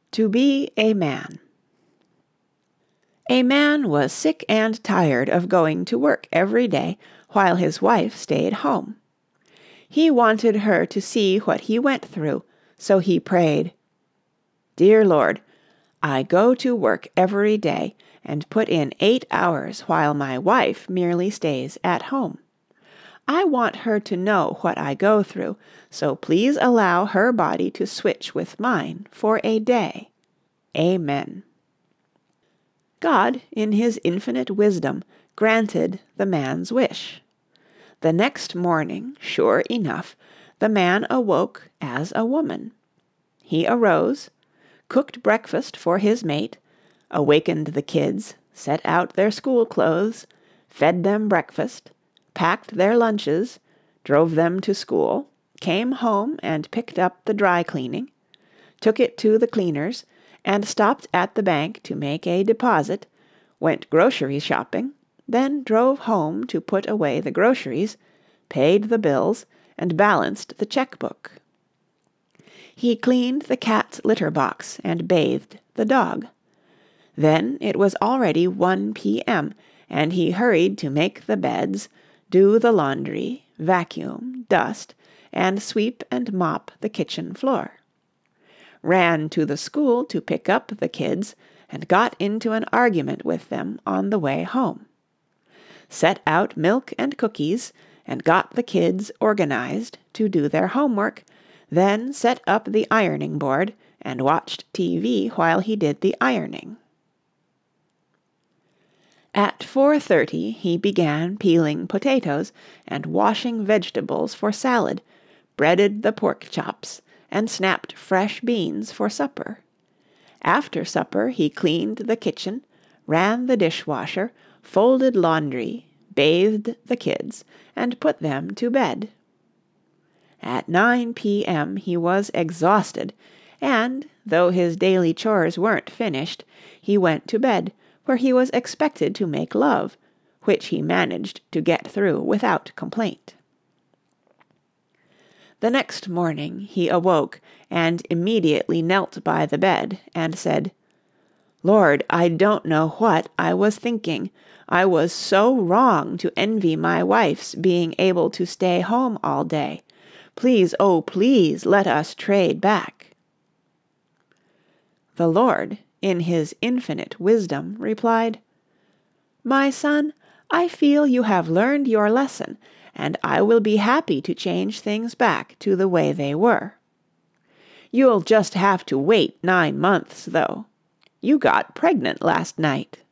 To be a man. A man was sick and tired of going to work every day while his wife stayed home. He wanted her to see what he went through, so he prayed, "Dear Lord, I go to work every day and put in 8 hours while my wife merely stays at home. I want her to know what I go through, so please allow her body to switch with mine for a day. Amen." God, in his infinite wisdom, granted the man's wish. The next morning, sure enough, the man awoke as a woman. He arose, cooked breakfast for his mate, awakened the kids, set out their school clothes, fed them breakfast, packed their lunches, drove them to school, came home and picked up the dry cleaning, took it to the cleaners, and stopped at the bank to make a deposit, went grocery shopping, then drove home to put away the groceries, paid the bills, and balanced the checkbook. He cleaned the cat's litter box and bathed the dog. Then it was already 1 p.m., and he hurried to make the beds, do the laundry, vacuum, dust, and sweep and mop the kitchen floor. Ran to the school to pick up the kids, and got into an argument with them on the way home. Set out milk and cookies, and got the kids organized to do their homework, then set up the ironing board and watched TV while he did the ironing. At 4:30 he began peeling potatoes and washing vegetables for salad, breaded the pork chops, and snapped fresh beans for supper. After supper he cleaned the kitchen, ran the dishwasher, folded laundry, bathed the kids, and put them to bed. At 9 p.m. he was exhausted, and, though his daily chores weren't finished, he went to bed, where he was expected to make love, which he managed to get through without complaint. The next morning he awoke and immediately knelt by the bed and said, "Lord, I don't know what I was thinking. I was so wrong to envy my wife's being able to stay home all day. Please, oh please, let us trade back." The Lord, in his infinite wisdom, replied, "My son, I feel you have learned your lesson, and I will be happy to change things back to the way they were. You'll just have to wait 9 months, though. You got pregnant last night."